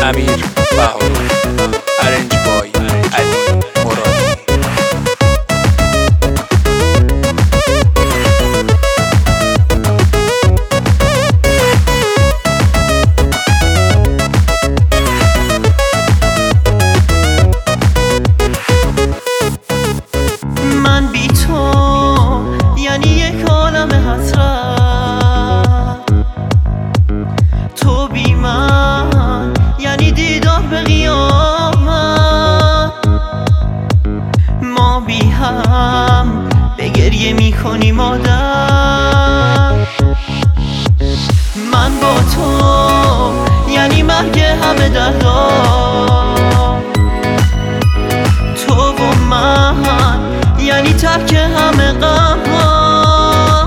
امیر بهاری، ارنج بای علی مرادی. من بی تو یعنی یک عالم حسرت، تو بی من یعنی دیدار به قیامت. ما بی هم به گریه می کنیم آدم، من با تو یعنی مرگ همه دردا. تو و من یعنی ترک همه غم ها،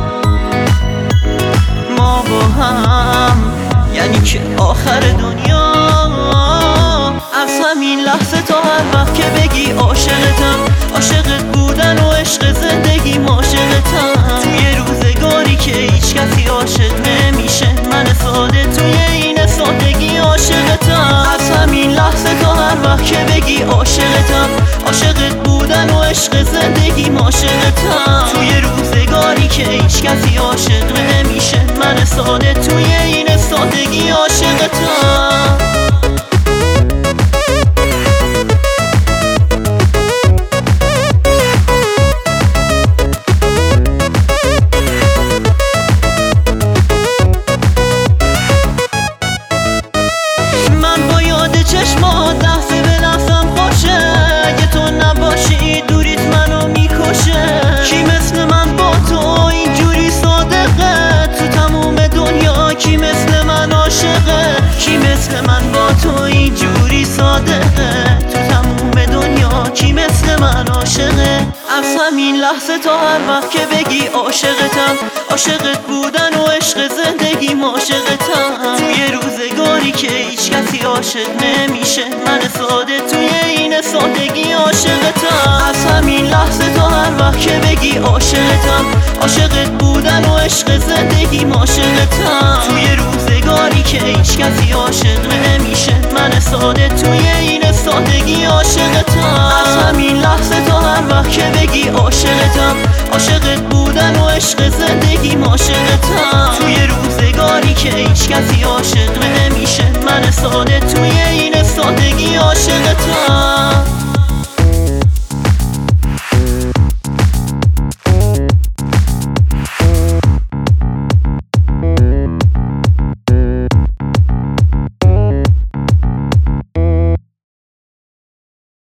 ما با هم یعنی که آخر دنیا. از همین لحظه تا هر وقت که بگی عاشقتم، عاشقت بودن و عشق زندگی عاشقتم. توی روزگاری که هیچ کسی عاشق نمیشه، من ساده توی این سادگی عاشقتم. از همین لحظه تا هر وقت که بگی عاشقتم، عاشقت بودن و عشق زندگی عاشقتم. توی روزگاری که هیچ کسی عاشق نمیشه، من ساده توی این سادگی عاشقتم. من با یاد چشمات لحظه به لحظم خوشه، اگه تو نباشی دوریت منو میکشه. کی مثل من با تو اینجوری صادقه، تو تموم دنیا کی مثل من عاشقه. کی مثل من با تو اینجوری صادقه، تو تموم دنیا کی مثل من عاشقه. از همین لحظه تا هر وقت که بگی عاشقتم، عاشقت بودن و عشق زندگی عاشقتم. توی روزگاری که هیچ کسی عاشق نمیشه، من ساده توی این سادگی عاشقتم. از همین لحظه تا هر وقت که بگی عاشقتم، عاشقت بودن و عشق زندگی عاشقتم. توی روزگاری که هیچ کسی عاشق نمیشه، من ساده توی این سادگی عاشقتم. از همین لحظه تا هر وقت که بگی عاشقتم، عاشقت بودن و عشق زندگی عاشقتم. توی روزگاری که هیچ کسی عاشق